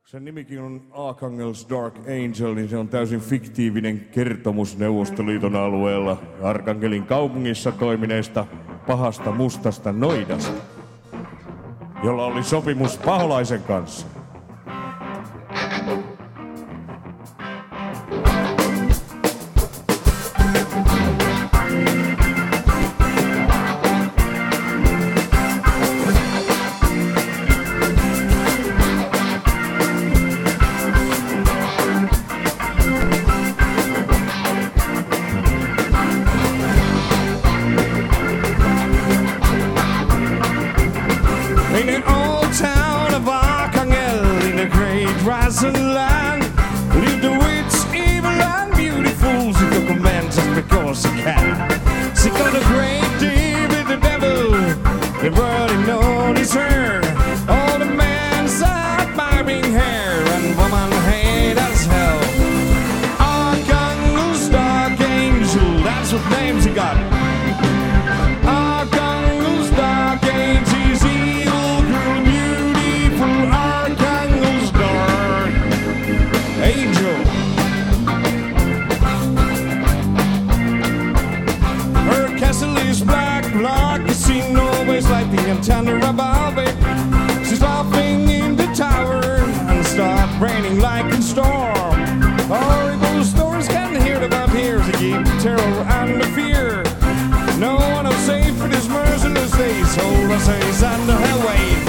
Sen nimikin on Arkhangel's Dark Angel, niin se on täysin fiktiivinen kertomus Neuvostoliiton alueella Arkhangelin kaupungissa toimineesta pahasta mustasta noidasta, jolla oli sopimus paholaisen kanssa. In the old town of Arkhangel, in the great rising land, lived the witch, evil and beautiful. She took a man just because she can. She got a great deal with the devil, everybody noticed her. All the men sat admiring her, and woman hate as hell. Arkhangel's Dark Angel, that's what name she got. Arkhangel's Dark Angel. Angel. Her castle is black, like the scene always like the antenna above it. She's laughing in the tower and start raining like a storm. Horrible stories can hear about here to keep the terror and the fear. No one is safe for this merciless day, so I say, send the hell away.